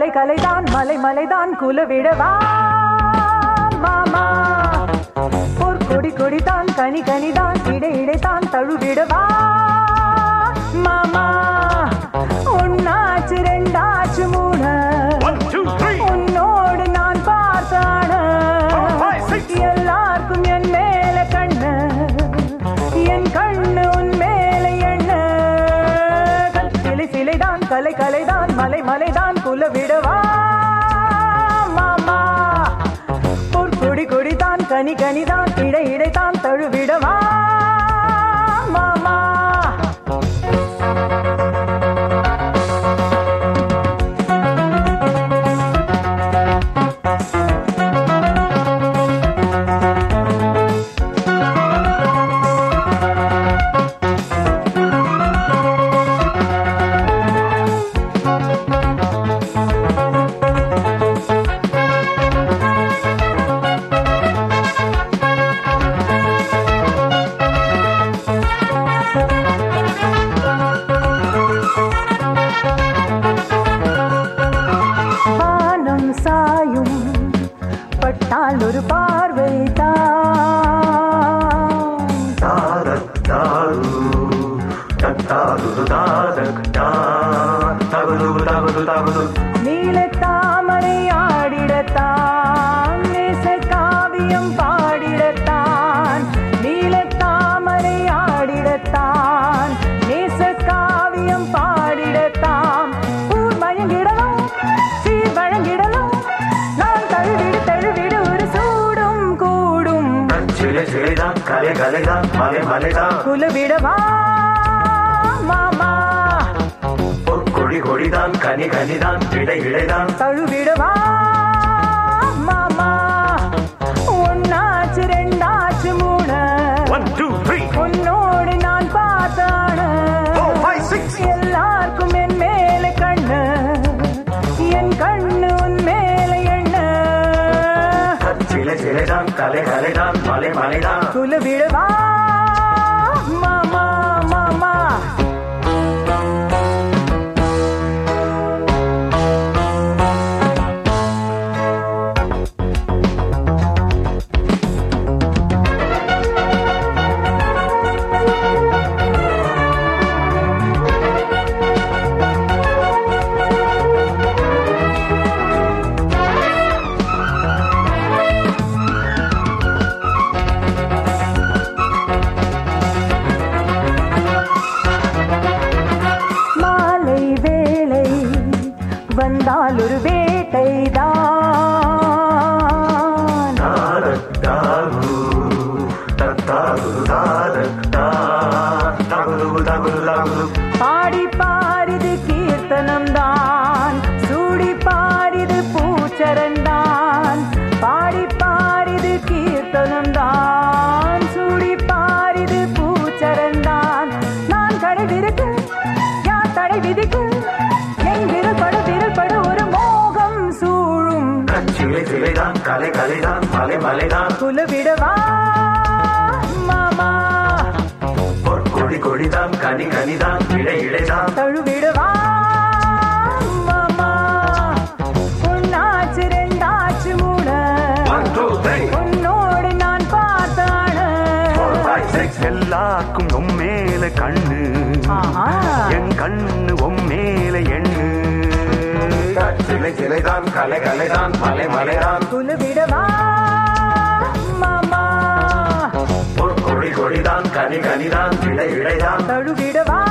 கலை கலைதான் மலை மலைதான் குலவிடவா மாமா பொற்கொடி கொடிதான் கனி கனிதான் இடை இடைத்தான் தழுவிடவா மாமா ஒன்னாச்சு ரெண்டாச்சு மூணு உன்னோடு நான் பார்த்தான எல்லாருக்கும் என் மேல கண்ணு என் கண்ணு உன் மேல எண்ண சிலை சிலைதான் கலை கலைதான் மலை மலைதான் குலவிடவா மாமா பொற்கொடி கொடிதான் கனி கனிதான் இடை இடைத்தான் தழுவிடவா மாமா சாயும் பட்டால் ஒரு பார்வை நீல தாமரை ஆடிடத்தான் நேச காவியம் பாடிடத்தான் நீல தாமரை ஆடிடத்தான் நேச காவியம் பாடிடத்தான் ஊர் மயங்கிடலாம் சீர் வழங்கிடலாம் நான் தழுவிடு தழுவிடு ஒரு சூடும் கூடும் சிலைதான் கலை கலைதான் மலை மலைதான் குலவிடவா மாமா பொற்கொடி கொடிதான் கனி கனிதான் இடை இடைதான் தழுவிடவா மாமா ஒன்னாச்சு ரெண்டாச்சு மூணு உன்னோடு நான் பார்த்தான எல்லாருக்கும் என் மேல கண்ணு என் கண்ணு உன் மேல எண்ண சிலை சிலைதான் கலை கலைதான் மலை மலைதான் குலவிடவா மாமா மாமா வந்தால் ஒரு வேட்டைதான் பாடி பாரிது கீர்த்தனம் தான் சூடி பாரிது பூச்சரந்தான் பாடி பாரிது கீர்த்தனம் தான் சூடி பாரிது பூச்சரந்தான் நான் கடை விருக்கு யார் தடை விதிக்கு சிலைதான் கலை கலைதான் மலை மலைதான் குலவிடவா மாமா பொற்கொடி கொடிதான் கனி கனிதான் இடை இடைதான் தழுவிடவா மாமா ஒன்னாச்சு ரெண்டாச்சு மூணு உன்னோடு நான் பார்த்தான எல்லாருக்கும் உம்மேல கண்ணு என் கண்ணு உம்மேல எண்ணு சிலை சிலைதான் கலை கலைதான் மலை மலைதான் குலவிடவா மாமா பொற்கொடி கொடிதான் கனி கனிதான் இடை இடைதான் தழுவிடவா